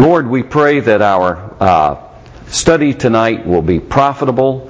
Lord, we pray that our study tonight will be profitable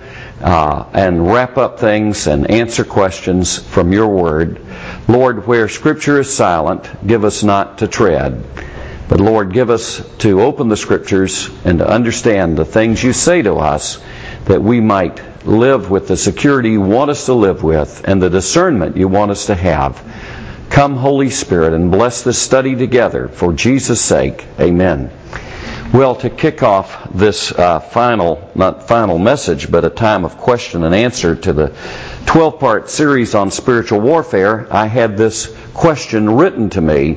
and wrap up things and answer questions from your word. Lord, where Scripture is silent, give us not to tread. But Lord, give us to open the Scriptures and to understand the things you say to us, that we might live with the security you want us to live with and the discernment you want us to have. Come, Holy Spirit, and bless this study together. For Jesus' sake, amen. Well, to kick off this not final message, but a time of question and answer to the 12-part series on spiritual warfare, I had this question written to me.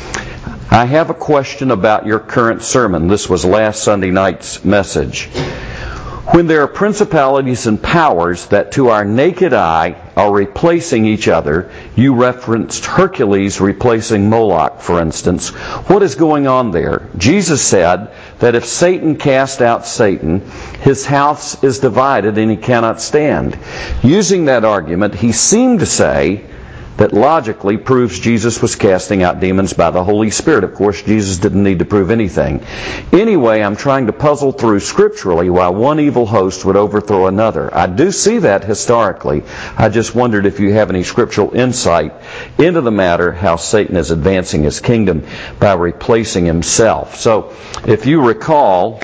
I have a question about your current sermon. This was last Sunday night's message. When there are principalities and powers that to our naked eye are replacing each other, you referenced Hercules replacing Moloch, for instance. What is going on there? Jesus said that if Satan cast out Satan, his house is divided and he cannot stand. Using that argument, he seemed to say that logically proves Jesus was casting out demons by the Holy Spirit. Of course, Jesus didn't need to prove anything. Anyway, I'm trying to puzzle through scripturally why one evil host would overthrow another. I do see that historically. I just wondered if you have any scriptural insight into the matter, how Satan is advancing his kingdom by replacing himself. So, if you recall,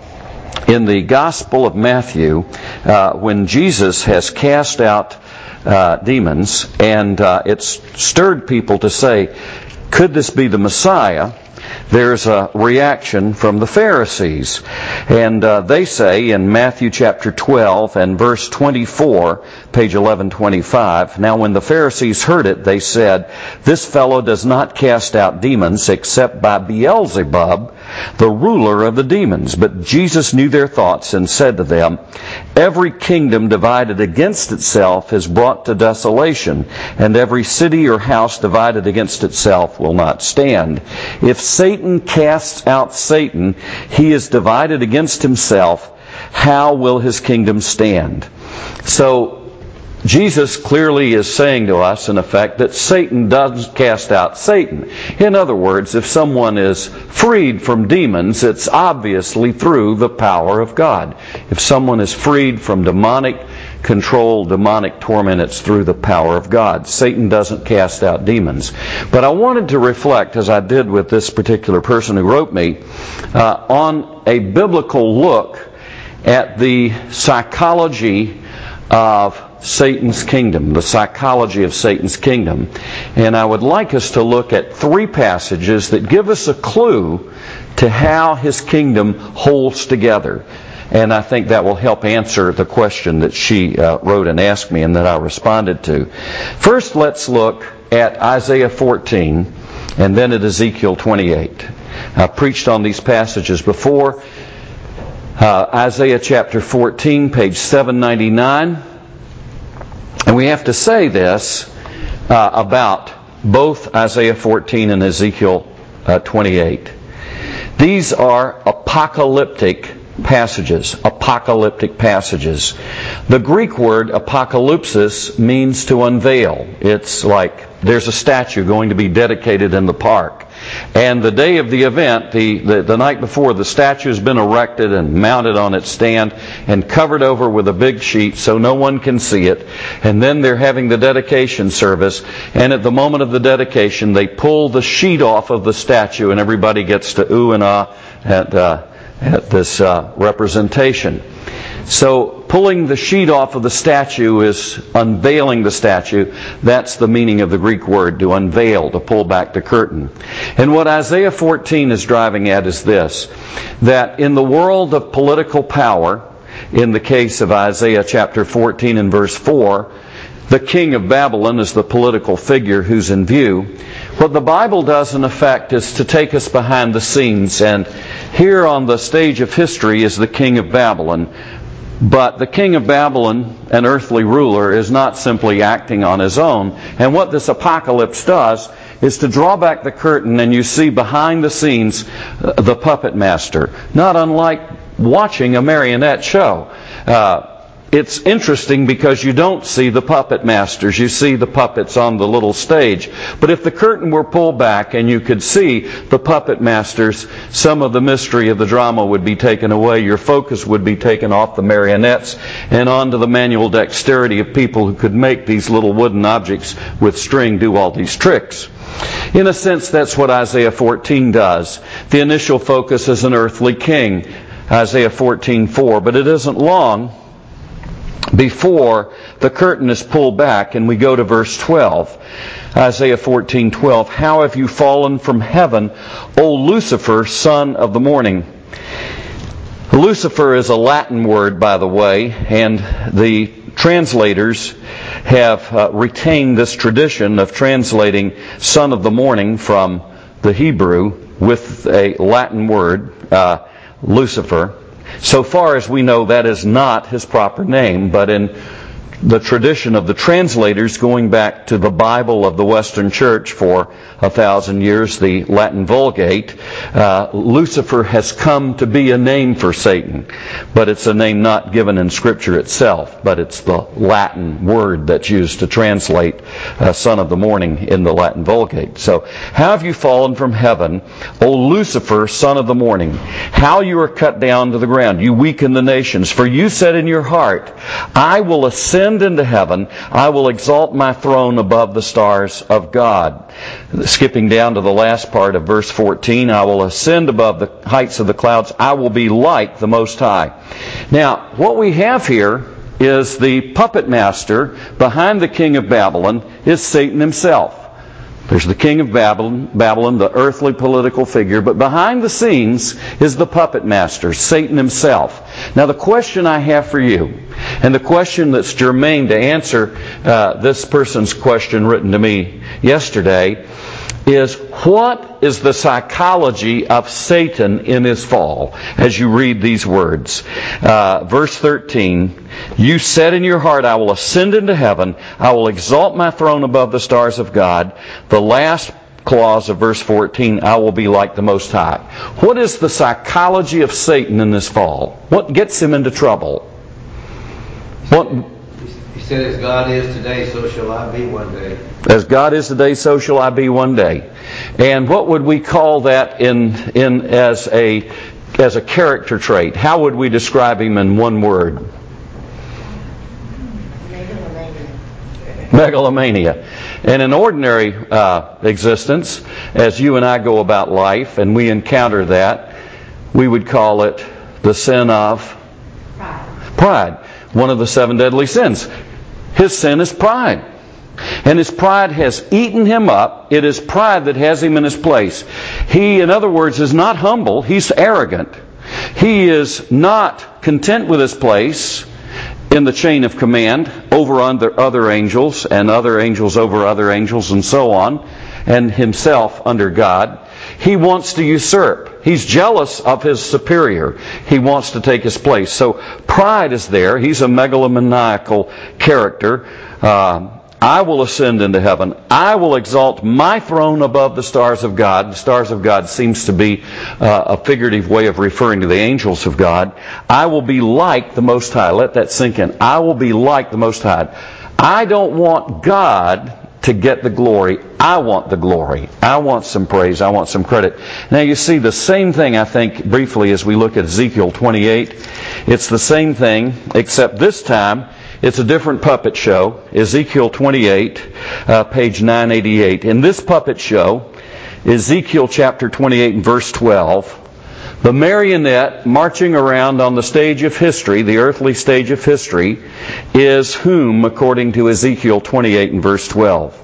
in the Gospel of Matthew, when Jesus has cast out demons, and it stirred people to say, could this be the Messiah? There's a reaction from the Pharisees. And they say in Matthew chapter 12 and verse 24, page 1125, now when the Pharisees heard it, they said, this fellow does not cast out demons except by Beelzebub, the ruler of the demons. But Jesus knew their thoughts and said to them, every kingdom divided against itself is brought to desolation, and every city or house divided against itself will not stand. If Satan casts out Satan, he is divided against himself. How will his kingdom stand? So, Jesus clearly is saying to us, in effect, that Satan does cast out Satan. In other words, if someone is freed from demons, it's obviously through the power of God. If someone is freed from demonic control, demonic torment, it's through the power of God. Satan doesn't cast out demons. But I wanted to reflect, as I did with this particular person who wrote me, on a biblical look at the psychology of Satan's kingdom, the psychology of Satan's kingdom. And I would like us to look at 3 passages that give us a clue to how his kingdom holds together. And I think that will help answer the question that she wrote and asked me and that I responded to. First, let's look at Isaiah 14 and then at Ezekiel 28. I've preached on these passages before. Isaiah chapter 14, page 799. And we have to say this about both Isaiah 14 and Ezekiel 28. These are apocalyptic passages. Apocalyptic passages. The Greek word apocalypsis means to unveil. It's like there's a statue going to be dedicated in the park. And the day of the event, the night before, the statue has been erected and mounted on its stand and covered over with a big sheet so no one can see it. And then they're having the dedication service. And at the moment of the dedication, they pull the sheet off of the statue and everybody gets to ooh and ah at this representation. So pulling the sheet off of the statue is unveiling the statue. That's the meaning of the Greek word, to unveil, to pull back the curtain. And what Isaiah 14 is driving at is this, that in the world of political power, in the case of Isaiah chapter 14 and verse 4, the king of Babylon is the political figure who's in view. What the Bible does, in effect, is to take us behind the scenes. And here on the stage of history is the king of Babylon. But the king of Babylon, an earthly ruler, is not simply acting on his own. And what this apocalypse does is to draw back the curtain and you see behind the scenes the puppet master. Not unlike watching a marionette show. it's interesting because you don't see the puppet masters. You see the puppets on the little stage. But if the curtain were pulled back and you could see the puppet masters, some of the mystery of the drama would be taken away. Your focus would be taken off the marionettes and onto the manual dexterity of people who could make these little wooden objects with string do all these tricks. In a sense, that's what Isaiah 14 does. The initial focus is an earthly king, Isaiah 14:4, but it isn't long before the curtain is pulled back and we go to verse 12. Isaiah 14:12, "How have you fallen from heaven, O Lucifer, son of the morning?" Lucifer is a Latin word, by the way, and the translators have retained this tradition of translating son of the morning from the Hebrew with a Latin word, Lucifer. So far as we know, that is not his proper name, but in the tradition of the translators going back to the Bible of the Western Church for 1,000 years, the Latin Vulgate, Lucifer has come to be a name for Satan. But it's a name not given in Scripture itself, but it's the Latin word that's used to translate son of the morning in the Latin Vulgate. So, "How have you fallen from heaven, O Lucifer, son of the morning? How you are cut down to the ground, you weaken the nations. For you said in your heart, I will ascend into heaven, I will exalt my throne above the stars of God." Skipping down to the last part of verse 14, "I will ascend above the heights of the clouds, I will be like the Most High." Now, what we have here is the puppet master behind the king of Babylon is Satan himself. There's the king of Babylon, the earthly political figure, but behind the scenes is the puppet master, Satan himself. Now the question I have for you, and the question that's germane to answer this person's question written to me yesterday, is what is the psychology of Satan in his fall? As you read these words. Verse 13, "You said in your heart, I will ascend into heaven, I will exalt my throne above the stars of God." The last clause of verse 14, "I will be like the Most High." What is the psychology of Satan in this fall? What gets him into trouble? What... He said, "As God is today, so shall I be one day." As God is today, so shall I be one day. And what would we call that as a character trait? How would we describe him in one word? Megalomania. And in ordinary existence, as you and I go about life and we encounter that, we would call it the sin of pride. One of the 7 deadly sins. His sin is pride. And his pride has eaten him up. It is pride that has him in his place. He, in other words, is not humble. He's arrogant. He is not content with his place in the chain of command over other angels and other angels over other angels and so on, and himself under God. He wants to usurp. He's jealous of his superior. He wants to take his place. So pride is there. He's a megalomaniacal character. "I will ascend into heaven. I will exalt my throne above the stars of God." The stars of God seems to be a figurative way of referring to the angels of God. "I will be like the Most High." Let that sink in. I will be like the Most High. I don't want God to get the glory. I want the glory. I want some praise. I want some credit. Now you see the same thing, I think, briefly as we look at Ezekiel 28. It's the same thing, except this time it's a different puppet show. Ezekiel 28, page 988. In this puppet show, Ezekiel chapter 28 and verse 12, the marionette marching around on the stage of history, the earthly stage of history, is whom, according to Ezekiel 28 and verse 12?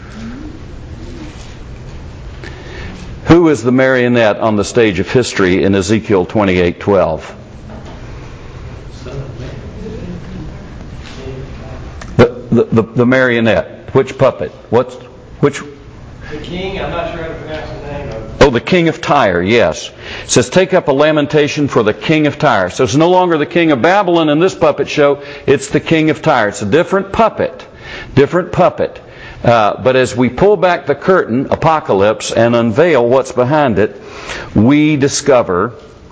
Who is the marionette on the stage of history in Ezekiel 28:12? The marionette. Which puppet? Which? The king, I'm not sure how to pronounce the name of it. Oh, the king of Tyre, yes. It says, "Take up a lamentation for the king of Tyre." So it's no longer the king of Babylon in this puppet show, it's the king of Tyre. It's a different puppet. Different puppet. But as we pull back the curtain, Apocalypse, and unveil what's behind it, we discover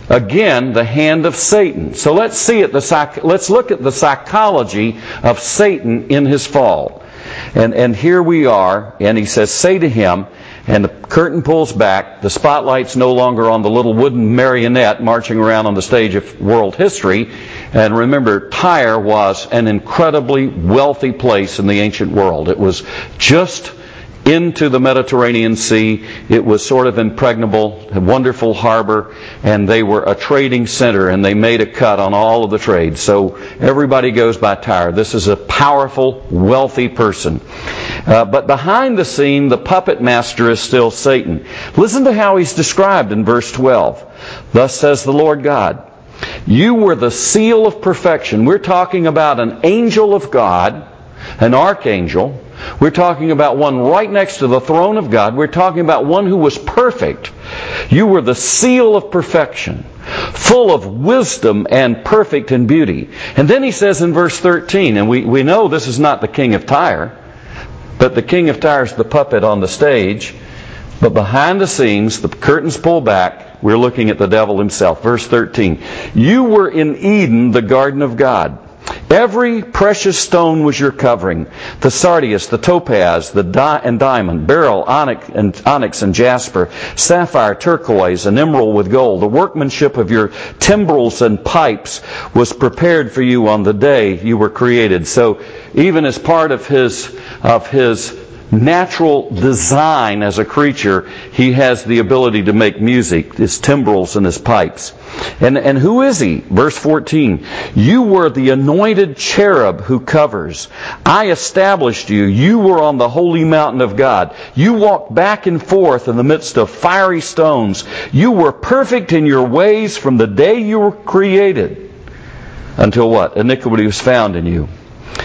Again, the hand of Satan. So let's look at the psychology of Satan in his fall. And here we are, and he says, say to him, and the curtain pulls back, the spotlight's no longer on the little wooden marionette marching around on the stage of world history. And remember, Tyre was an incredibly wealthy place in the ancient world. It was just into the Mediterranean Sea. It was sort of impregnable, a wonderful harbor, and they were a trading center, and they made a cut on all of the trade. So everybody goes by Tyre. This is a powerful, wealthy person. But behind the scene, the puppet master is still Satan. Listen to how he's described in verse 12. Thus says the Lord God, you were the seal of perfection. We're talking about an angel of God, an archangel. We're talking about one right next to the throne of God. We're talking about one who was perfect. You were the seal of perfection, full of wisdom and perfect in beauty. And then he says in verse 13, and we know this is not the king of Tyre, but the king of Tyre is the puppet on the stage. But behind the scenes, the curtains pull back, we're looking at the devil himself. Verse 13, you were in Eden, the garden of God. Every precious stone was your covering. The sardius, the topaz, and diamond, beryl, onyx and jasper, sapphire, turquoise, and emerald with gold. The workmanship of your timbrels and pipes was prepared for you on the day you were created. So even as part of his natural design as a creature, he has the ability to make music, his timbrels and his pipes. And who is he? Verse 14, you were the anointed cherub who covers. I established you. You were on the holy mountain of God. You walked back and forth in the midst of fiery stones. You were perfect in your ways from the day you were created until what? Iniquity was found in you.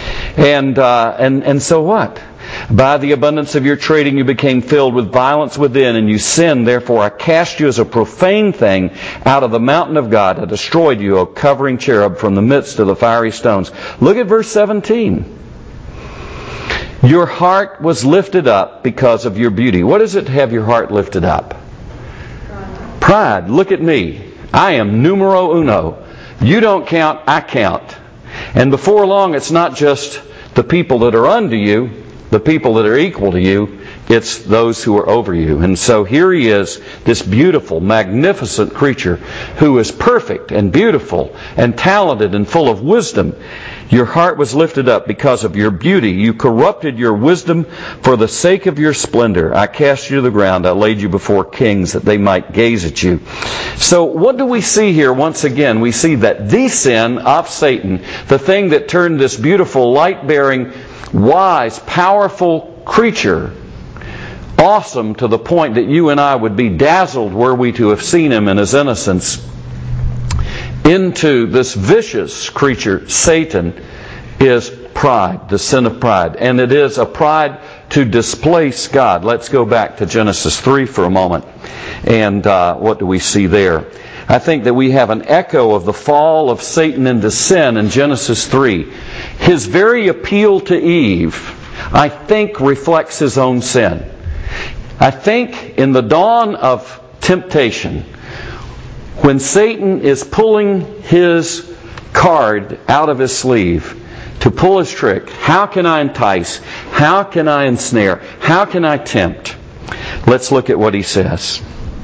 And so what? By the abundance of your trading you became filled with violence within, and you sinned. Therefore I cast you as a profane thing out of the mountain of God. I destroyed you, O covering cherub, from the midst of the fiery stones. Look at verse 17. Your heart was lifted up because of your beauty. What is it to have your heart lifted up? Pride. Look at me. I am numero uno. You don't count, I count. And before long, it's not just the people that are under you, the people that are equal to you, it's those who are over you. And so here he is, this beautiful, magnificent creature who is perfect and beautiful and talented and full of wisdom. Your heart was lifted up because of your beauty. You corrupted your wisdom for the sake of your splendor. I cast you to the ground. I laid you before kings that they might gaze at you. So what do we see here? Once again, we see that the sin of Satan, the thing that turned this beautiful, light-bearing, wise, powerful creature, awesome to the point that you and I would be dazzled were we to have seen him in his innocence, into this vicious creature, Satan, is pride, the sin of pride. And it is a pride to displace God. Let's go back to Genesis 3 for a moment. And what do we see there? I think that we have an echo of the fall of Satan into sin in Genesis 3. His very appeal to Eve, I think, reflects his own sin. I think in the dawn of temptation, when Satan is pulling his card out of his sleeve to pull his trick, how can I entice? How can I ensnare? How can I tempt? Let's look at what he says.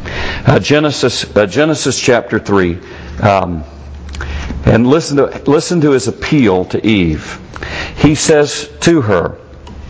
Genesis chapter 3. And listen to his appeal to Eve. He says to her,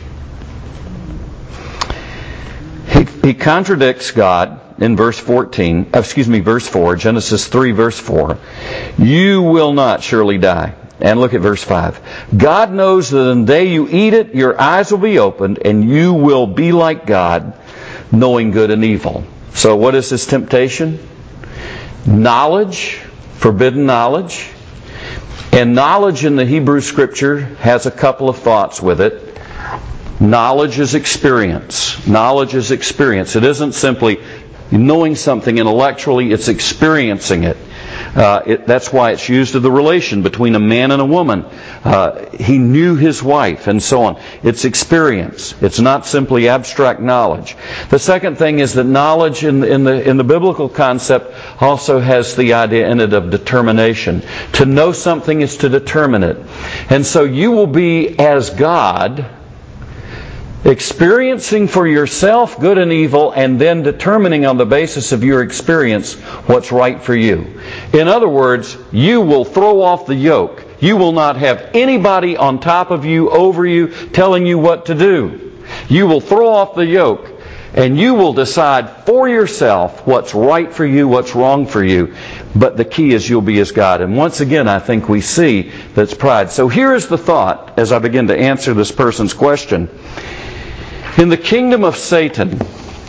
he contradicts God in verse 4, Genesis 3, verse 4. You will not surely die. And look at verse 5. God knows that in the day you eat it, your eyes will be opened, and you will be like God, knowing good and evil. So what is his temptation? Knowledge, forbidden knowledge. And knowledge in the Hebrew Scripture has a couple of thoughts with it. Knowledge is experience. Knowledge is experience. It isn't simply knowing something intellectually, it's experiencing it. That's why it's used of the relation between a man and a woman. He knew his wife, and so on. It's experience. It's not simply abstract knowledge. The second thing is that knowledge in the biblical concept also has the idea in it of determination. To know something is to determine it. And so you will be as God, experiencing for yourself good and evil, and then determining on the basis of your experience what's right for you. In other words, you will throw off the yoke. You will not have anybody on top of you, over you, telling you what to do. You will throw off the yoke, and you will decide for yourself what's right for you, what's wrong for you. But the key is you'll be as God. And once again, I think we see that's pride. So here is the thought as I begin to answer this person's question. In the kingdom of Satan,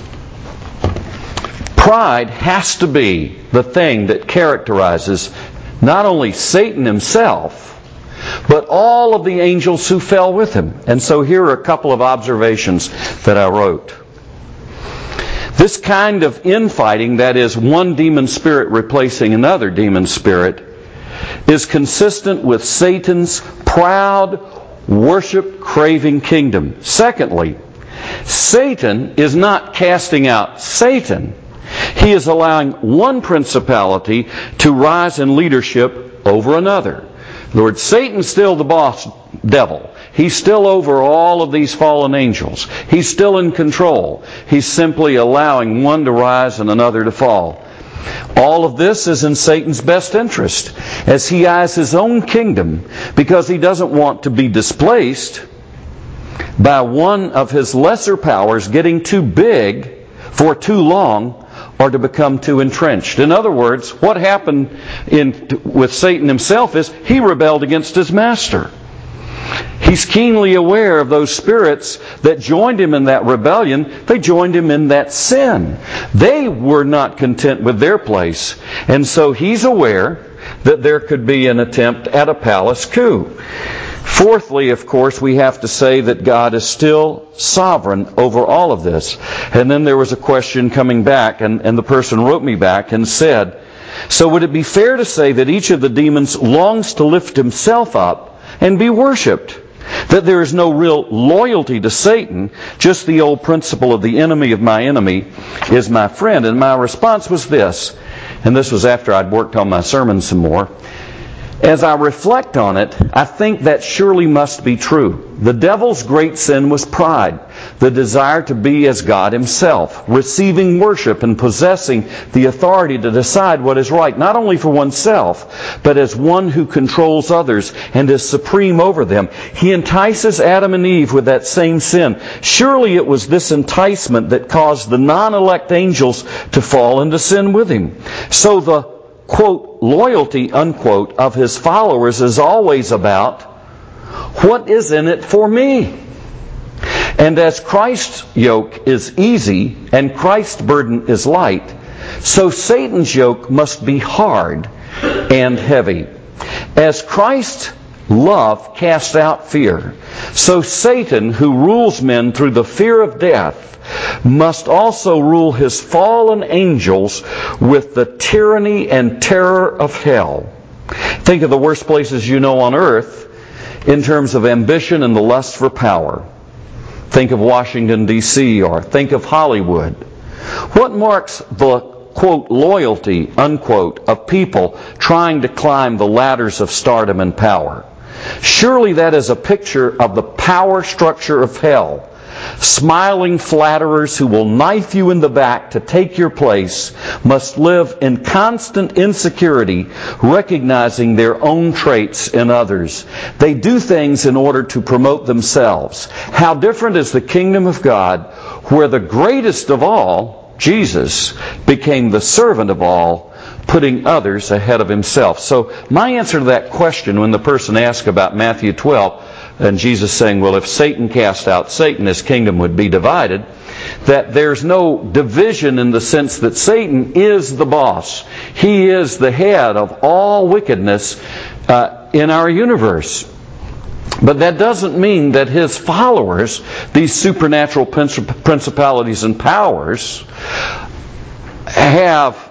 pride has to be the thing that characterizes not only Satan himself, but all of the angels who fell with him. And so here are a couple of observations that I wrote. This kind of infighting, that is, one demon spirit replacing another demon spirit, is consistent with Satan's proud, worship-craving kingdom. Secondly, Satan is not casting out Satan. He is allowing one principality to rise in leadership over another. In other words, Satan's still the boss devil. He's still over all of these fallen angels. He's still in control. He's simply allowing one to rise and another to fall. All of this is in Satan's best interest as he eyes his own kingdom, because he doesn't want to be displaced by one of his lesser powers getting too big for too long, or to become too entrenched. In other words, what happened with Satan himself is he rebelled against his master. He's keenly aware of those spirits that joined him in that rebellion. They joined him in that sin. They were not content with their place. And so he's aware that there could be an attempt at a palace coup. Fourthly, of course, we have to say that God is still sovereign over all of this. And then there was a question coming back, and the person wrote me back and said, so would it be fair to say that each of the demons longs to lift himself up and be worshipped? That there is no real loyalty to Satan, just the old principle of the enemy of my enemy is my friend. And my response was this, and this was after I'd worked on my sermon some more. As I reflect on it, I think that surely must be true. The devil's great sin was pride, the desire to be as God himself, receiving worship and possessing the authority to decide what is right, not only for oneself, but as one who controls others and is supreme over them. He entices Adam and Eve with that same sin. Surely it was this enticement that caused the non-elect angels to fall into sin with him. So the quote, loyalty, unquote, of his followers is always about, what is in it for me? And as Christ's yoke is easy and Christ's burden is light, so Satan's yoke must be hard and heavy. As Christ's love casts out fear, so Satan, who rules men through the fear of death, must also rule his fallen angels with the tyranny and terror of hell. Think of the worst places you know on earth in terms of ambition and the lust for power. Think of Washington, D.C., or think of Hollywood. What marks the, quote, loyalty, unquote, of people trying to climb the ladders of stardom and power? Surely that is a picture of the power structure of hell. Smiling flatterers who will knife you in the back to take your place must live in constant insecurity, recognizing their own traits in others. They do things in order to promote themselves. How different is the kingdom of God, where the greatest of all, Jesus, became the servant of all, putting others ahead of himself. So my answer to that question, when the person asked about Matthew 12, and Jesus saying, well, if Satan cast out Satan, his kingdom would be divided, that there's no division in the sense that Satan is the boss. He is the head of all wickedness in our universe. But that doesn't mean that his followers, these supernatural principalities and powers, have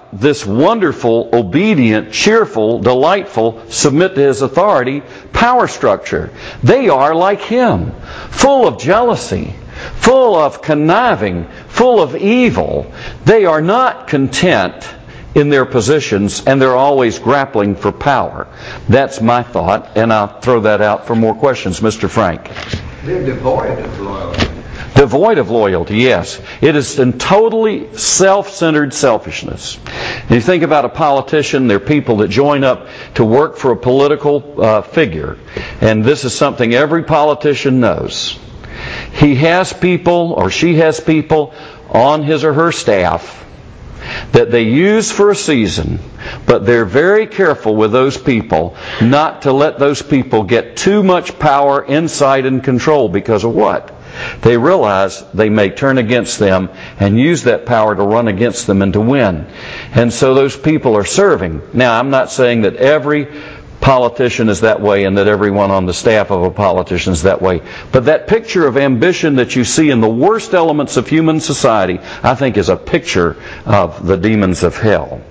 this wonderful, obedient, cheerful, delightful, submit to His authority power structure. They are like Him, full of jealousy, full of conniving, full of evil. They are not content in their positions, and they're always grappling for power. That's my thought, and I'll throw that out for more questions. Mr. Frank. They're devoid of loyalty. Devoid of loyalty, yes. It is in totally self-centered selfishness. And you think about a politician, they're people that join up to work for a political figure. And this is something every politician knows. He has people, or she has people, on his or her staff that they use for a season, but they're very careful with those people not to let those people get too much power, insight, and control, because of what? They realize they may turn against them and use that power to run against them and to win. And so those people are serving. Now, I'm not saying that every politician is that way and that everyone on the staff of a politician is that way. But that picture of ambition that you see in the worst elements of human society, I think, is a picture of the demons of hell.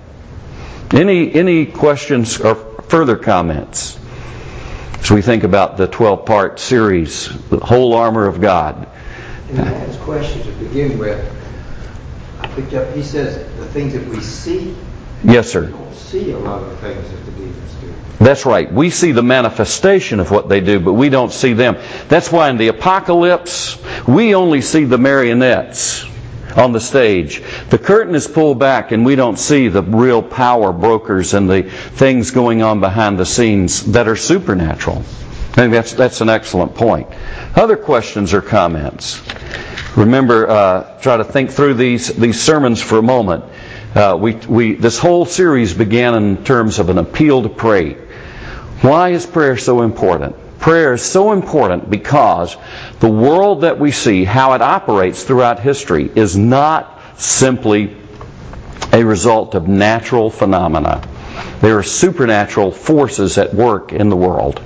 Any questions or further comments as we think about the 12-part series, the whole armor of God? In the man's question to begin with, I picked up, he says the things that we see. Yes, sir. We don't see a lot of the things that the demons do. That's right. We see the manifestation of what they do, but we don't see them. That's why in the apocalypse, we only see the marionettes on the stage. The curtain is pulled back and we don't see the real power brokers and the things going on behind the scenes that are supernatural. I think that's an excellent point. Other questions or comments? Remember, try to think through these sermons for a moment. This whole series began in terms of an appeal to pray. Why is prayer so important? Prayer is so important because the world that we see, how it operates throughout history, is not simply a result of natural phenomena. There are supernatural forces at work in the world.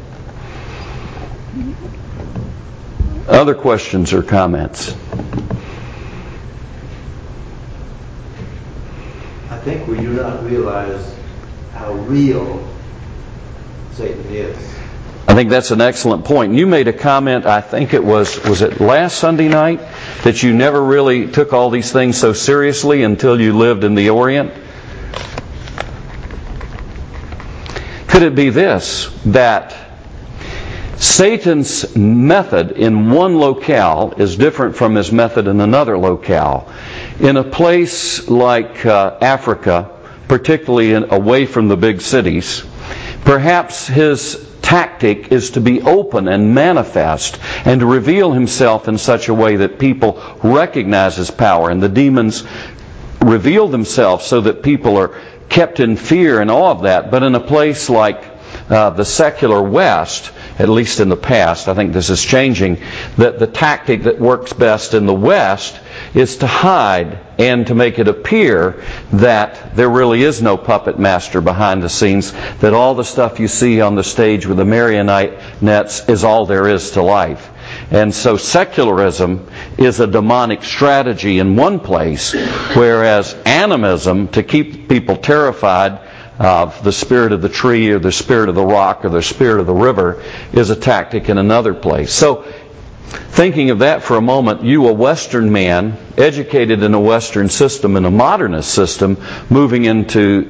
Other questions or comments? I think we do not realize how real Satan is. I think that's an excellent point. You made a comment, I think it was it last Sunday night, that you never really took all these things so seriously until you lived in the Orient? Could it be this, that Satan's method in one locale is different from his method in another locale? In a place like Africa, particularly away from the big cities, perhaps his tactic is to be open and manifest and to reveal himself in such a way that people recognize his power. And the demons reveal themselves so that people are kept in fear and awe of that. But in a place like the secular West, at least in the past, I think this is changing, that the tactic that works best in the West is to hide and to make it appear that there really is no puppet master behind the scenes, that all the stuff you see on the stage with the marionettes is all there is to life. And so secularism is a demonic strategy in one place, whereas animism, to keep people terrified of the spirit of the tree or the spirit of the rock or the spirit of the river, is a tactic in another place. So, thinking of that for a moment, you, a Western man, educated in a Western system, in a modernist system, moving into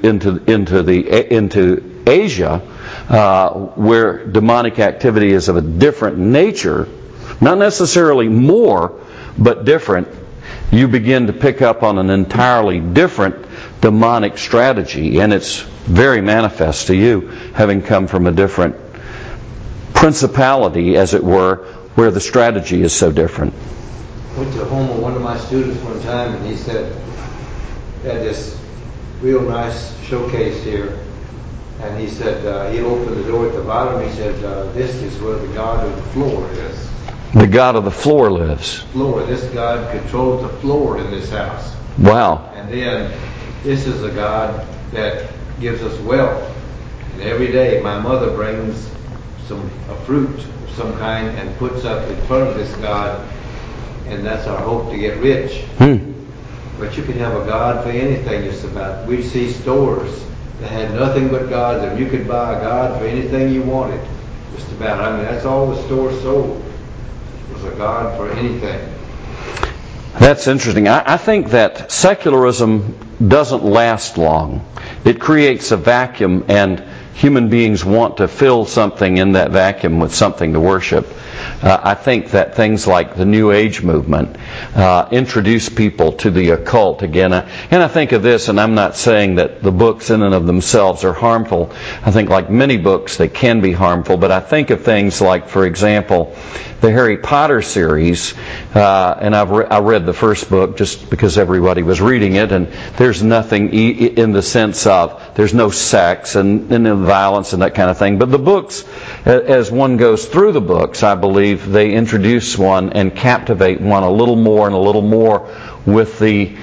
Asia, where demonic activity is of a different nature, not necessarily more, but different, you begin to pick up on an entirely different demonic strategy, and it's very manifest to you, having come from a different principality, as it were, where the strategy is so different. I went to the home of one of my students one time, and he said, had this real nice showcase here, and he said, he opened the door at the bottom, he said, this is where the God of the floor is. The God of the floor lives. Floor. This God controls the floor in this house. Wow. And then this is a God that gives us wealth. And every day my mother brings a fruit of some kind and puts up in front of this God, and that's our hope to get rich. But you can have a God for anything just about. We see stores that had nothing but gods, and you could buy a God for anything you wanted. Just about. I mean, that's all the store sold, was a God for anything. That's interesting. I think that secularism doesn't last long. It creates a vacuum, and human beings want to fill something in that vacuum with something to worship. I think that things like the New Age movement introduce people to the occult again. And I think of this, and I'm not saying that the books in and of themselves are harmful. I think like many books, they can be harmful. But I think of things like, for example, the Harry Potter series, and I read the first book just because everybody was reading it, and there's nothing in the sense of there's no sex and violence and that kind of thing. But the books, as one goes through the books, I believe they introduce one and captivate one a little more and a little more with the,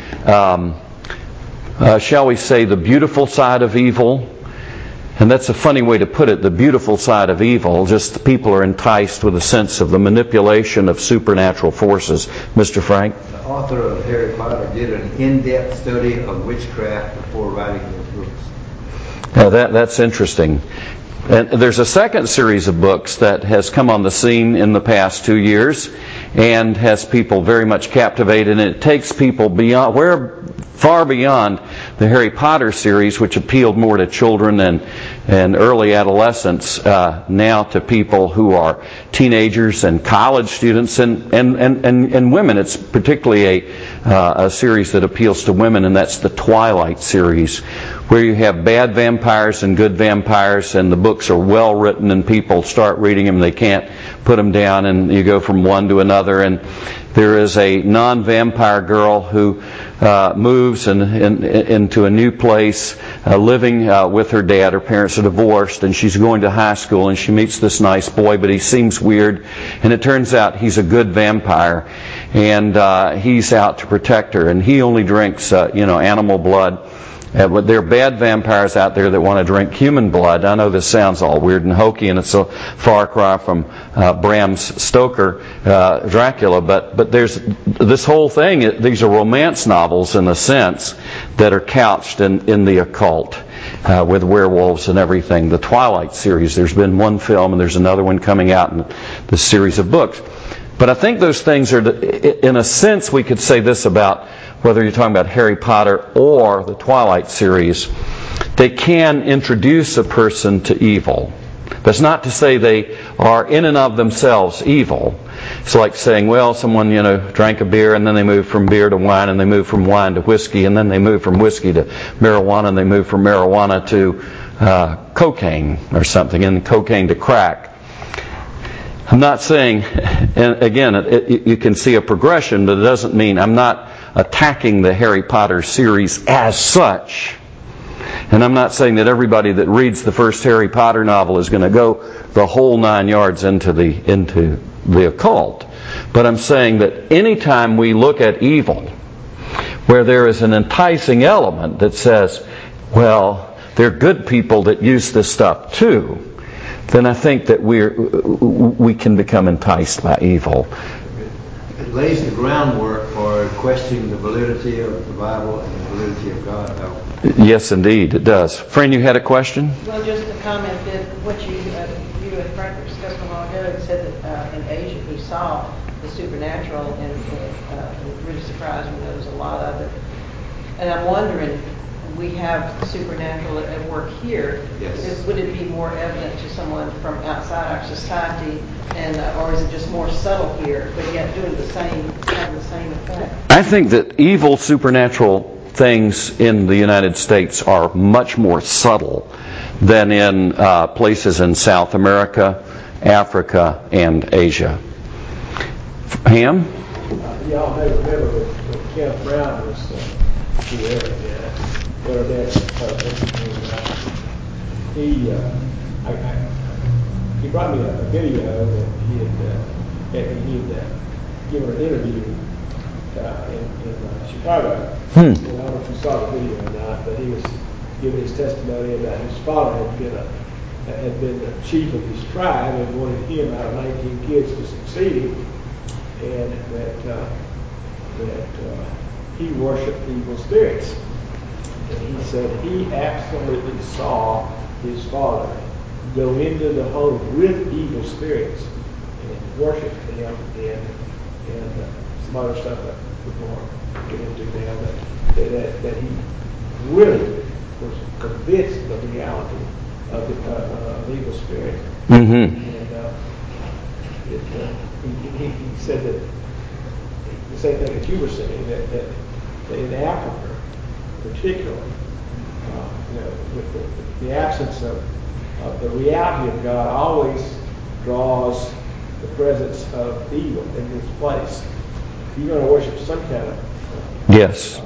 shall we say, the beautiful side of evil. And that's a funny way to put it, the beautiful side of evil. Just people are enticed with a sense of the manipulation of supernatural forces. Mr. Frank? The author of Harry Potter did an in-depth study of witchcraft before writing those books. That's interesting. And there's a second series of books that has come on the scene in the past 2 years and has people very much captivated. And it takes people far beyond the Harry Potter series, which appealed more to children and early adolescents, now to people who are teenagers and college students and women. It's particularly a series that appeals to women, and that's the Twilight series, where you have bad vampires and good vampires, and the books are well written, and people start reading them, they can't put them down, and you go from one to another. And there is a non-vampire girl who moves into a new place, living with her dad. Her parents are divorced, and she's going to high school, and she meets this nice boy, but he seems weird, and it turns out he's a good vampire, and he's out to protect her, and he only drinks animal blood. But there are bad vampires out there that want to drink human blood. I know this sounds all weird and hokey, and it's a far cry from Bram Stoker, Dracula, but there's this whole thing. These are romance novels in a sense that are couched in the occult, with werewolves and everything. The Twilight series, there's been one film and there's another one coming out in the series of books. But I think those things are, in a sense, we could say this about whether you're talking about Harry Potter or the Twilight series, they can introduce a person to evil. That's not to say they are in and of themselves evil. It's like saying, well, someone, drank a beer, and then they moved from beer to wine, and they moved from wine to whiskey, and then they moved from whiskey to marijuana, and they moved from marijuana to cocaine or something, and cocaine to crack. I'm not saying, and again, you can see a progression, but it doesn't mean I'm not attacking the Harry Potter series as such. And I'm not saying that everybody that reads the first Harry Potter novel is going to go the whole 9 yards into the occult. But I'm saying that anytime we look at evil, where there is an enticing element that says, well, there are good people that use this stuff too, then I think that we can become enticed by evil. It lays the groundwork for questioning the validity of the Bible and the validity of God, though. Yes, indeed, it does. Fran, you had a question? Well, just a comment that what you and Frank discussed a while ago, it said that in Asia he saw the supernatural, and it really surprised me. There was a lot of it. And I'm wondering, we have supernatural at work here. Yes. Would it be more evident to someone from outside our society, or is it just more subtle here, but yet having the same effect? I think that evil supernatural things in the United States are much more subtle than in places in South America, Africa, and Asia. Ham? Y'all may remember when Kenneth Brown was here, he brought me a video that he had given an interview in Chicago. I don't know if you saw the video or not, but he was giving his testimony about his father had been the chief of his tribe and wanted him out of 19 kids to succeed him, and that he worshiped evil spirits. And he said he absolutely saw his father go into the home with evil spirits and worship him and some other stuff that we won't get into now, that he really was convinced of the reality of evil spirit. Mm-hmm. And he said that the same thing that you were saying, that in Africa, particularly, with the absence of the reality of God always draws the presence of evil in its place. If you're going to worship some kind of Yes.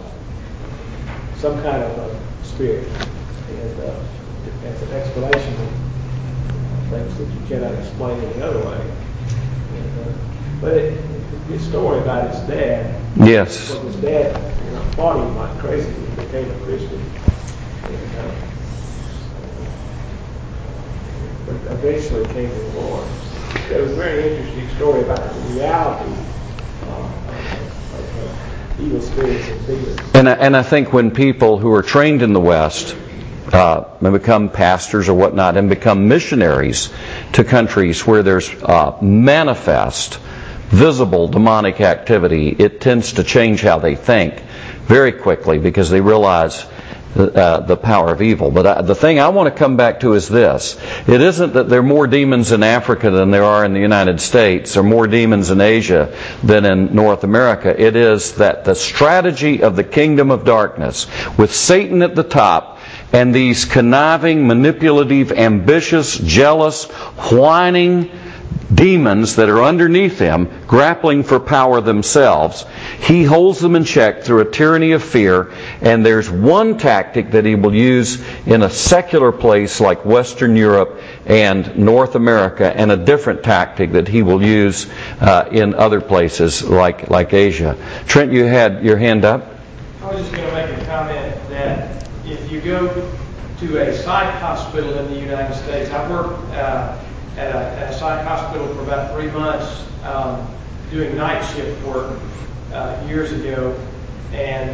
Spirit, and as an explanation of things that you cannot explain any other way. But his story about his dad. Yes. Well, his dad fought him like crazy when he became a Christian. But eventually came to the Lord. It was a very interesting story about the reality of evil spirits and demons. And I think when people who are trained in the West and become pastors or whatnot and become missionaries to countries where there's manifest, visible demonic activity, it tends to change how they think very quickly because they realize the power of evil. But the thing I want to come back to is this. It isn't that there are more demons in Africa than there are in the United States, or more demons in Asia than in North America. It is that the strategy of the kingdom of darkness, with Satan at the top, and these conniving, manipulative, ambitious, jealous, whining demons that are underneath him, grappling for power themselves, he holds them in check through a tyranny of fear. And there's one tactic that he will use in a secular place like Western Europe and North America, and a different tactic that he will use in other places like Asia. Trent, you had your hand up? I was just going to make a comment that if you go to a psych hospital in the United States, I worked at a psych hospital for about 3 months doing night shift work years ago, and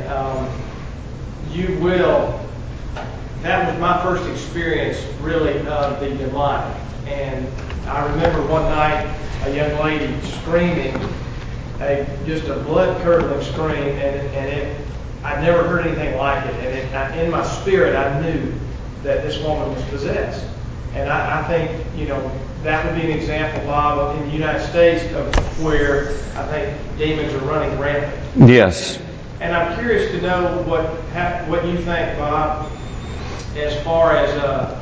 that was my first experience really of the demonic. And I remember one night a young lady screaming, just a blood-curdling scream, and I'd never heard anything like it. And in my spirit, I knew that this woman was possessed. And I think, that would be an example, Bob, in the United States of where I think demons are running rampant. Yes. And I'm curious to know what you think, Bob, as far as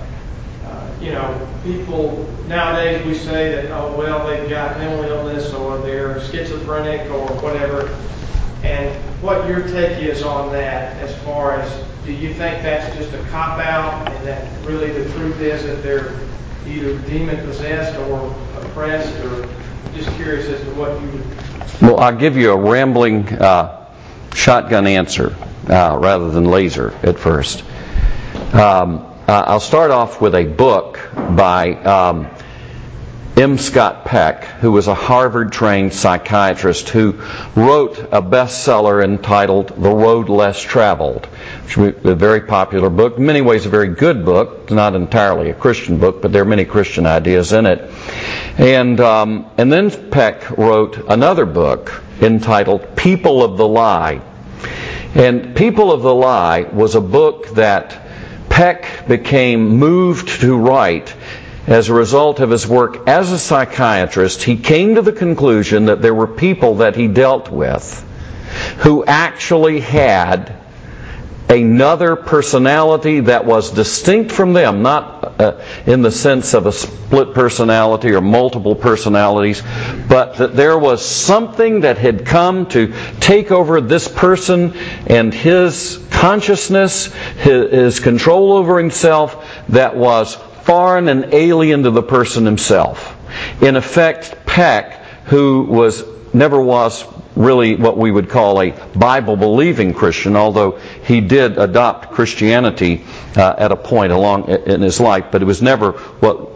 people nowadays. We say that they've got mental illness or they're schizophrenic or whatever. And what your take is on that, as far as, do you think that's just a cop-out and that really the truth is that they're either demon-possessed or oppressed? Or just curious as to what you would... Well, I'll give you a rambling shotgun answer rather than laser at first. I'll start off with a book by M. Scott Peck, who was a Harvard-trained psychiatrist who wrote a bestseller entitled The Road Less Traveled, which is a very popular book, in many ways a very good book, not entirely a Christian book, but there are many Christian ideas in it. And then Peck wrote another book entitled People of the Lie. And People of the Lie was a book that Peck became moved to write as a result of his work as a psychiatrist. He came to the conclusion that there were people that he dealt with who actually had another personality that was distinct from them, not in the sense of a split personality or multiple personalities, but that there was something that had come to take over this person and his consciousness, his control over himself, that was foreign and alien to the person himself. In effect, Peck, who never was really what we would call a Bible-believing Christian, although he did adopt Christianity at a point along in his life, but it was never what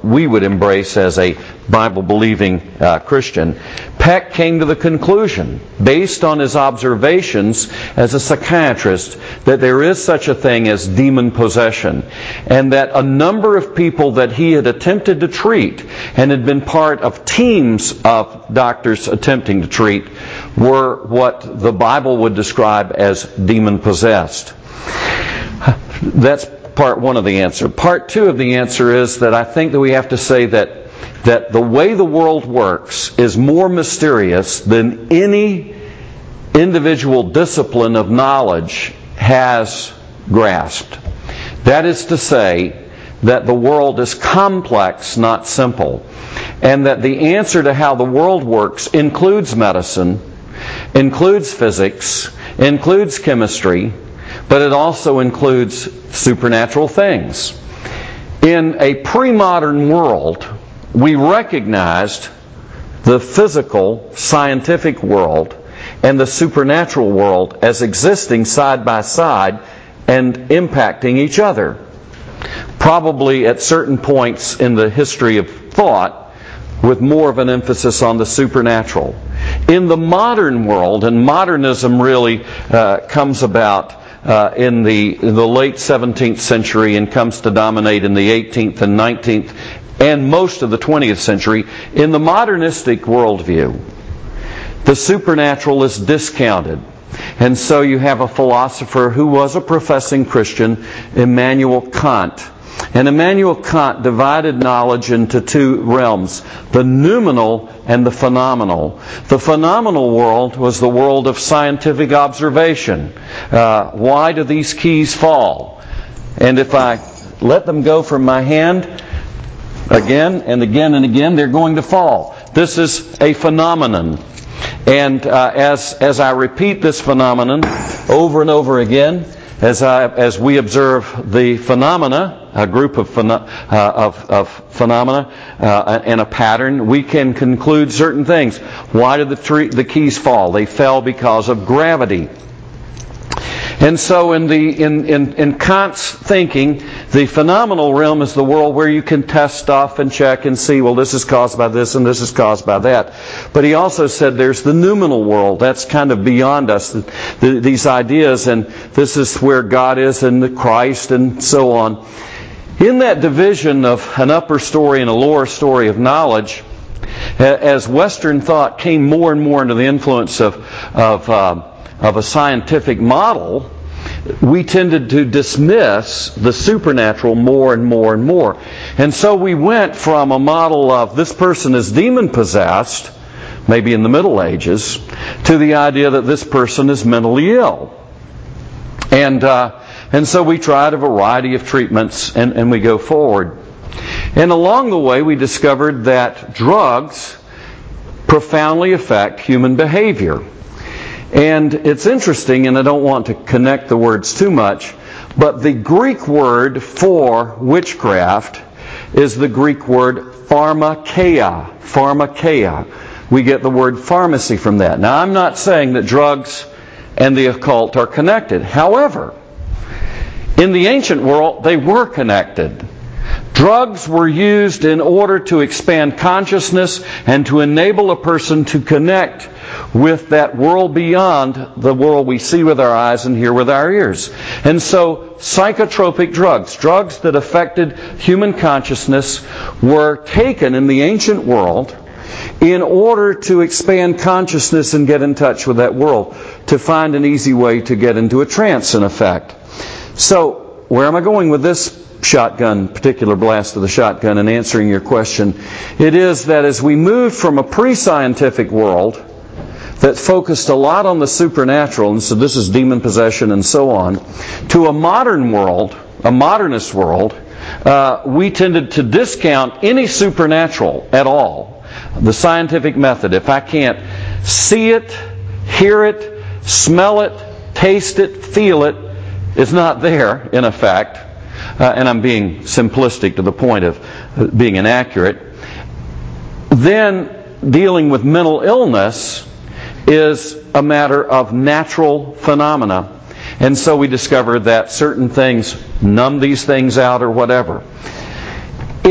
what we would embrace as a Bible-believing Christian, Peck came to the conclusion, based on his observations as a psychiatrist, that there is such a thing as demon possession, and that a number of people that he had attempted to treat and had been part of teams of doctors attempting to treat were what the Bible would describe as demon-possessed. That's part one of the answer. Part two of the answer is that I think that we have to say that the way the world works is more mysterious than any individual discipline of knowledge has grasped. That is to say that the world is complex, not simple, and that the answer to how the world works includes medicine, includes physics, includes chemistry, but it also includes supernatural things. In a pre-modern world, we recognized the physical, scientific world and the supernatural world as existing side by side and impacting each other. Probably at certain points in the history of thought, with more of an emphasis on the supernatural. In the modern world, and modernism really comes about in the late 17th century and comes to dominate in the 18th and 19th and most of the 20th century. In the modernistic worldview, the supernatural is discounted. And so you have a philosopher who was a professing Christian, Immanuel Kant. And Immanuel Kant divided knowledge into two realms, the noumenal and the phenomenal. The phenomenal world was the world of scientific observation. Why do these keys fall? And if I let them go from my hand again and again and again, they're going to fall. This is a phenomenon. And as I repeat this phenomenon over and over again, as we observe the phenomena, a group of phenomena and a pattern, we can conclude certain things. Why did the keys fall? They fell because of gravity. And so in Kant's thinking, the phenomenal realm is the world where you can test stuff and check and see, well, this is caused by this and this is caused by that. But he also said there's the noumenal world. That's kind of beyond us, these ideas, and this is where God is and the Christ and so on. In that division of an upper story and a lower story of knowledge, as Western thought came more and more into the influence of a scientific model, we tended to dismiss the supernatural more and more and more. And so we went from a model of this person is demon-possessed, maybe in the Middle Ages, to the idea that this person is mentally ill. And so we tried a variety of treatments and we go forward. And along the way we discovered that drugs profoundly affect human behavior. And it's interesting, and I don't want to connect the words too much, but the Greek word for witchcraft is the Greek word pharmakeia. Pharmakeia. We get the word pharmacy from that. Now, I'm not saying that drugs and the occult are connected. However, in the ancient world, they were connected. Drugs were used in order to expand consciousness and to enable a person to connect with that world beyond the world we see with our eyes and hear with our ears. And so psychotropic drugs, drugs that affected human consciousness, were taken in the ancient world in order to expand consciousness and get in touch with that world, to find an easy way to get into a trance, in effect. So, where am I going with this particular blast of the shotgun and answering your question? It is that as we moved from a pre-scientific world that focused a lot on the supernatural, and so this is demon possession and so on, to a modern world, a modernist world, we tended to discount any supernatural at all. The scientific method, if I can't see it, hear it, smell it, taste it, feel it, it's not there, in effect. And I'm being simplistic to the point of being inaccurate. Then dealing with mental illness is a matter of natural phenomena. And so we discovered that certain things numb these things out or whatever. If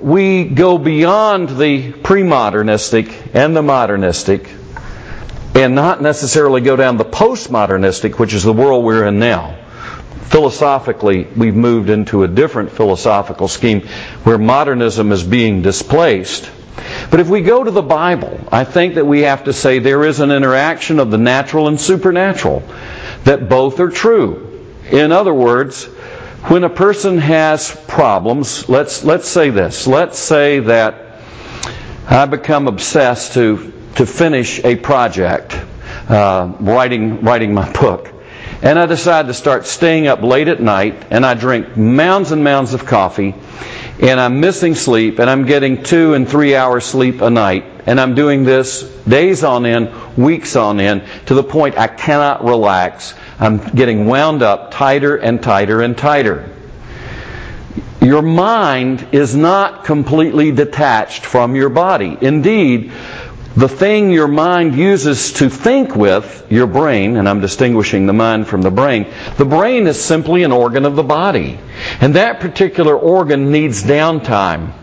we go beyond the pre-modernistic and the modernistic, and not necessarily go down the postmodernistic, which is the world we're in now. Philosophically, we've moved into a different philosophical scheme where modernism is being displaced. But if we go to the Bible, I think that we have to say there is an interaction of the natural and supernatural, that both are true. In other words, when a person has problems, let's say this. Let's say that I become obsessed to finish a project, writing my book. And I decide to start staying up late at night, and I drink mounds and mounds of coffee, and I'm missing sleep, and I'm getting 2 and 3 hours sleep a night, and I'm doing this days on end, weeks on end, to the point I cannot relax. I'm getting wound up tighter and tighter and tighter. Your mind is not completely detached from your body. Indeed, the thing your mind uses to think with, your brain, and I'm distinguishing the mind from the brain is simply an organ of the body. And that particular organ needs downtime.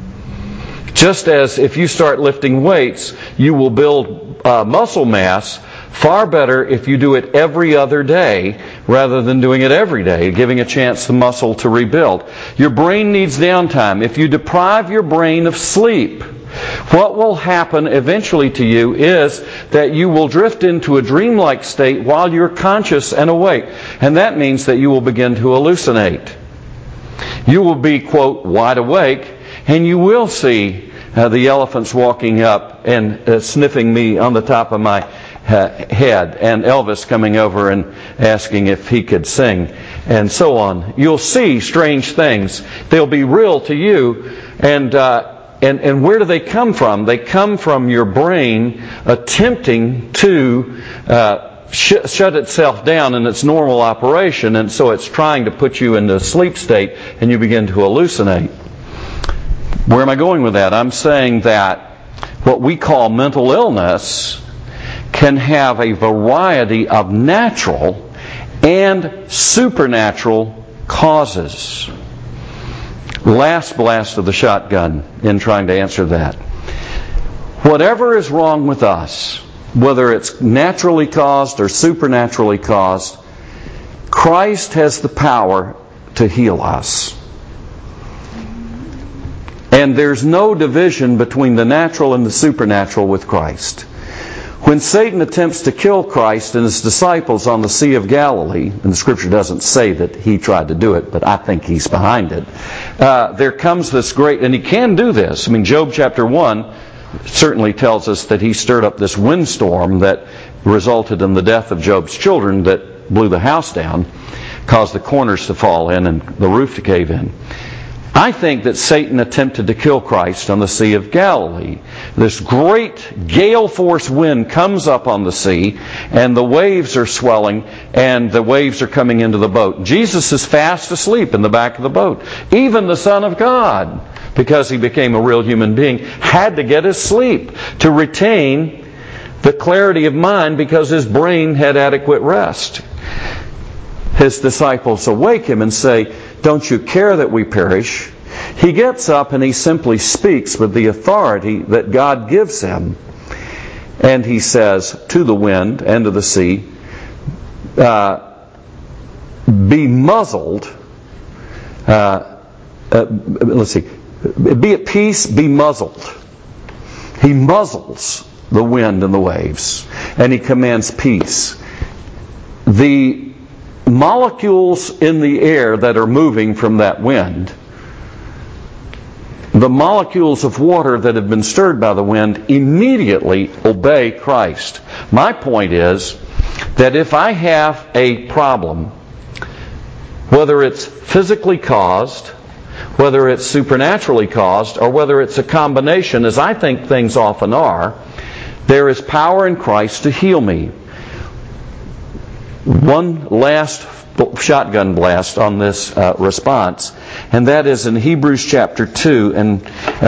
Just as if you start lifting weights, you will build muscle mass far better if you do it every other day rather than doing it every day, giving a chance the muscle to rebuild. Your brain needs downtime. If you deprive your brain of sleep, what will happen eventually to you is that you will drift into a dreamlike state while you're conscious and awake. And that means that you will begin to hallucinate. You will be, quote, wide awake, and you will see the elephants walking up and sniffing me on the top of my head, and Elvis coming over and asking if he could sing, and so on. You'll see strange things. They'll be real to you, and where do they come from? They come from your brain attempting to shut itself down in its normal operation, and so it's trying to put you into a sleep state, and you begin to hallucinate. Where am I going with that? I'm saying that what we call mental illness can have a variety of natural and supernatural causes. Last blast of the shotgun in trying to answer that. Whatever is wrong with us, whether it's naturally caused or supernaturally caused, Christ has the power to heal us. And there's no division between the natural and the supernatural with Christ. When Satan attempts to kill Christ and His disciples on the Sea of Galilee, and the Scripture doesn't say that he tried to do it, but I think he's behind it, there comes this great, and he can do this. I mean, Job chapter 1 certainly tells us that he stirred up this windstorm that resulted in the death of Job's children that blew the house down, caused the corners to fall in and the roof to cave in. I think that Satan attempted to kill Christ on the Sea of Galilee. This great gale force wind comes up on the sea, and the waves are swelling, and the waves are coming into the boat. Jesus is fast asleep in the back of the boat. Even the Son of God, because He became a real human being, had to get His sleep to retain the clarity of mind because His brain had adequate rest. His disciples awake Him and say, "Don't you care that we perish?" He gets up and He simply speaks with the authority that God gives Him. And He says to the wind and to the sea, be muzzled. Be at peace, be muzzled. He muzzles the wind and the waves. And He commands peace. The molecules in the air that are moving from that wind, the molecules of water that have been stirred by the wind, immediately obey Christ. My point is that if I have a problem, whether it's physically caused, whether it's supernaturally caused, or whether it's a combination, as I think things often are, there is power in Christ to heal me. One last shotgun blast on this response, and that is in Hebrews chapter 2, and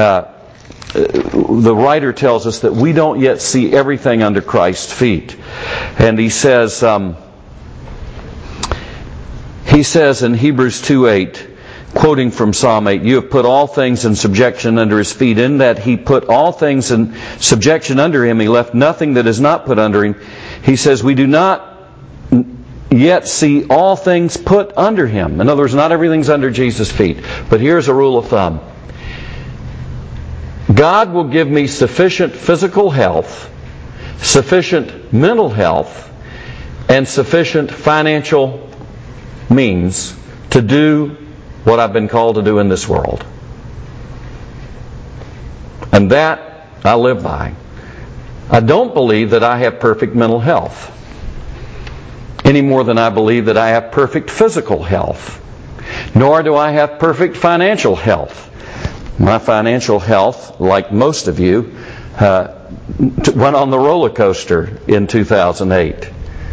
the writer tells us that we don't yet see everything under Christ's feet. And he says in Hebrews 2:8, quoting from Psalm 8, you have put all things in subjection under his feet. In that he put all things in subjection under him, he left nothing that is not put under him. He says, we do not yet see all things put under him. In other words, not everything's under Jesus' feet. But here's a rule of thumb. God will give me sufficient physical health, sufficient mental health, and sufficient financial means to do what I've been called to do in this world. And that I live by. I don't believe that I have perfect mental health, any more than I believe that I have perfect physical health. Nor do I have perfect financial health. My financial health, like most of you, went on the roller coaster in 2008.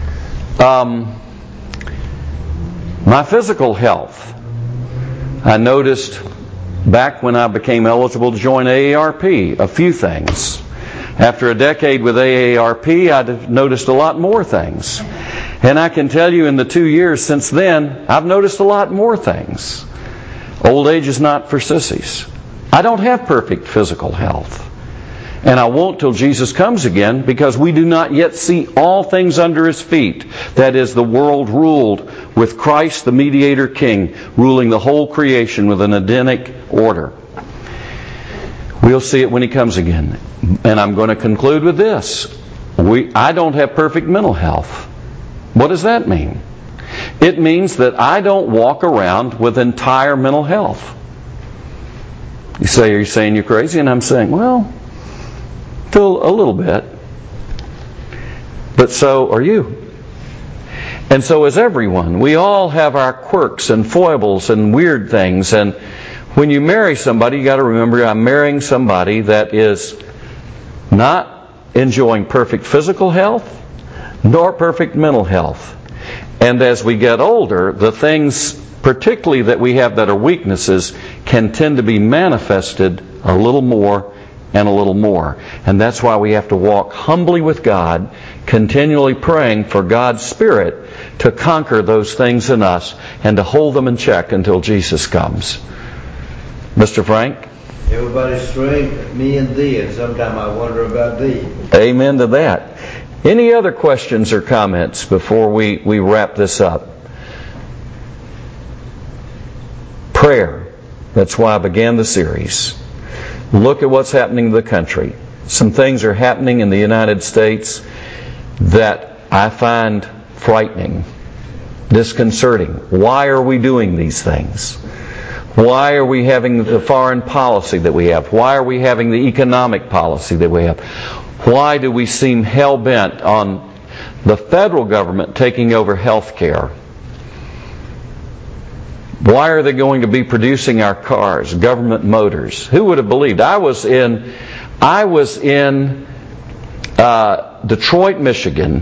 My physical health, I noticed back when I became eligible to join AARP, a few things. After a decade with AARP, I've noticed a lot more things. And I can tell you in the 2 years since then, I've noticed a lot more things. Old age is not for sissies. I don't have perfect physical health. And I won't till Jesus comes again, because we do not yet see all things under his feet. That is, the world ruled with Christ, the mediator king, ruling the whole creation with an Edenic order. We'll see it when he comes again. And I'm going to conclude with this. I don't have perfect mental health. What does that mean? It means that I don't walk around with entire mental health. You say, are you saying you're crazy? And I'm saying, well, a little bit. But so are you. And so is everyone. We all have our quirks and foibles and weird things. And when you marry somebody, you got to remember, I'm marrying somebody that is not enjoying perfect physical health nor perfect mental health. And as we get older, the things particularly that we have that are weaknesses can tend to be manifested a little more and a little more. And that's why we have to walk humbly with God, continually praying for God's Spirit to conquer those things in us and to hold them in check until Jesus comes. Mr. Frank? Everybody's strange, me and thee, and sometime I wonder about thee. Amen to that. Any other questions or comments before we wrap this up? Prayer. That's why I began the series. Look at what's happening in the country. Some things are happening in the United States that I find frightening, disconcerting. Why are we doing these things? Why are we having the foreign policy that we have? Why are we having the economic policy that we have? Why do we seem hell-bent on the federal government taking over health care? Why are they going to be producing our cars, government motors? Who would have believed? I was in Detroit, Michigan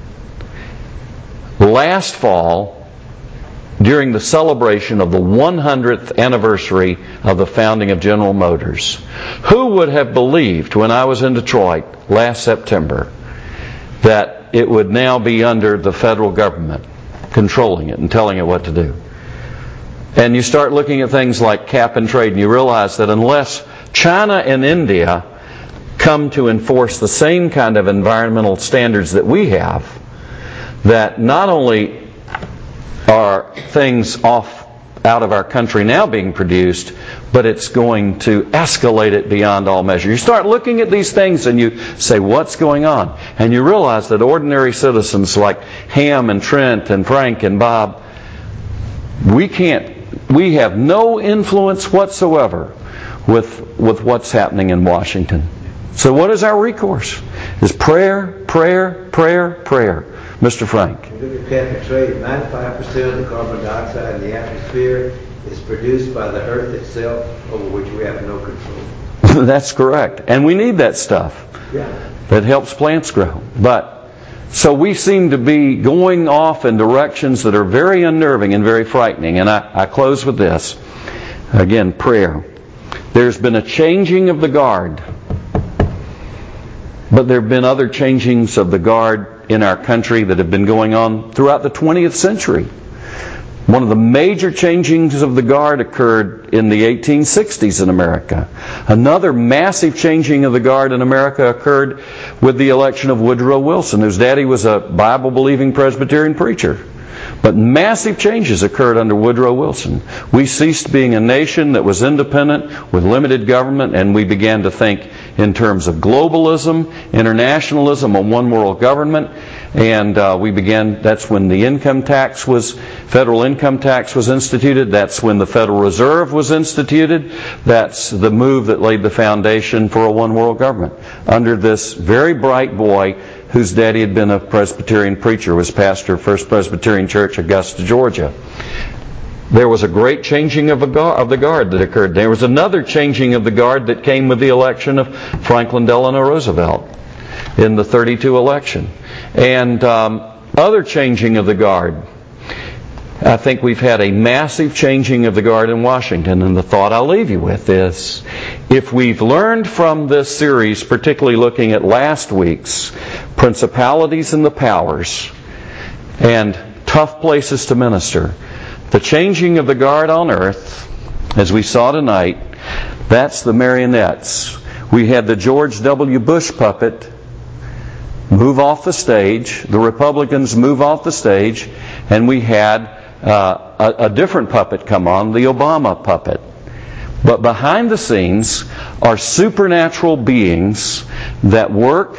last fall during the celebration of the 100th anniversary of the founding of General Motors. Who would have believed when I was in Detroit last September that it would now be under the federal government controlling it and telling it what to do? And you start looking at things like cap and trade, and you realize that unless China and India come to enforce the same kind of environmental standards that we have, that not only are things out of our country now being produced, but it's going to escalate it beyond all measure. You start looking at these things and you say, what's going on? And you realize that ordinary citizens like Ham and Trent and Frank and Bob, we have no influence whatsoever with what's happening in Washington. So what is our recourse? It's prayer, prayer, prayer, prayer. Mr. Frank. If you look at cap and trade, 95% of the carbon dioxide in the atmosphere is produced by the earth itself, over which we have no control. That's correct. And we need that stuff. Yeah. That helps plants grow. So we seem to be going off in directions that are very unnerving and very frightening. And I close with this. Again, prayer. There's been a changing of the guard. But there have been other changings of the guard in our country that have been going on throughout the 20th century. One of the major changings of the guard occurred in the 1860s in America. Another massive changing of the guard in America occurred with the election of Woodrow Wilson, whose daddy was a Bible-believing Presbyterian preacher. But massive changes occurred under Woodrow Wilson. We ceased being a nation that was independent with limited government, and we began to think in terms of globalism, internationalism, a one-world government. And that's when the federal income tax was instituted. That's when the Federal Reserve was instituted. That's the move that laid the foundation for a one-world government. Under this very bright boy whose daddy had been a Presbyterian preacher, was pastor of First Presbyterian Church, Augusta, Georgia. There was a great changing of the guard that occurred. There was another changing of the guard that came with the election of Franklin Delano Roosevelt in the 1932 election. And other changing of the guard. I think we've had a massive changing of the guard in Washington, and the thought I'll leave you with is, if we've learned from this series, particularly looking at last week's principalities and the powers and tough places to minister, the changing of the guard on earth, as we saw tonight, that's the marionettes. We had the George W. Bush puppet move off the stage, the Republicans move off the stage, and we had a different puppet come on, the Obama puppet. But behind the scenes are supernatural beings that work,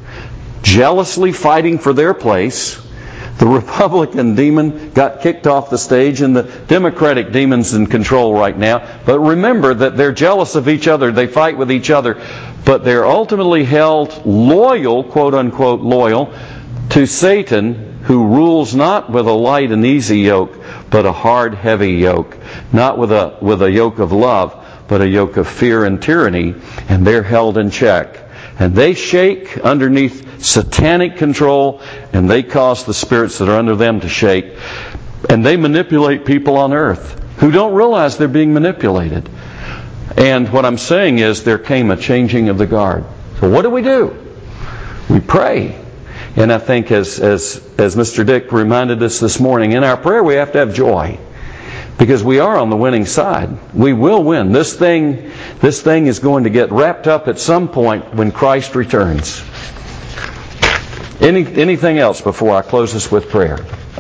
jealously fighting for their place. The Republican demon got kicked off the stage, and the Democratic demon's in control right now. But remember that they're jealous of each other. They fight with each other. But they're ultimately held loyal, quote-unquote loyal, to Satan, who rules not with a light and easy yoke, but a hard, heavy yoke. Not with a yoke of love, but a yoke of fear and tyranny. And they're held in check. And they shake underneath satanic control, and they cause the spirits that are under them to shake. And they manipulate people on earth who don't realize they're being manipulated. And what I'm saying is, there came a changing of the guard. So what do? We pray. And I think as Mr. Dick reminded us this morning, in our prayer we have to have joy. Because we are on the winning side. We will win. This thing is going to get wrapped up at some point when Christ returns. Anything else before I close this with prayer?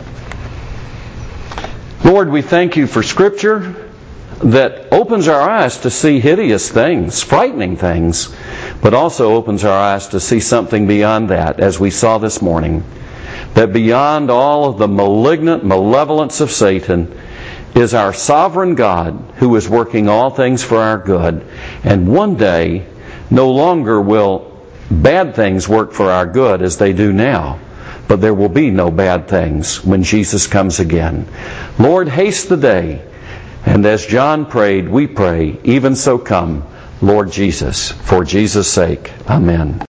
Lord, we thank you for Scripture that opens our eyes to see hideous things, frightening things, but also opens our eyes to see something beyond that, as we saw this morning. That beyond all of the malignant malevolence of Satan is our sovereign God, who is working all things for our good. And one day, no longer will bad things work for our good as they do now, but there will be no bad things when Jesus comes again. Lord, haste the day. And as John prayed, we pray, even so come, Lord Jesus, for Jesus' sake. Amen.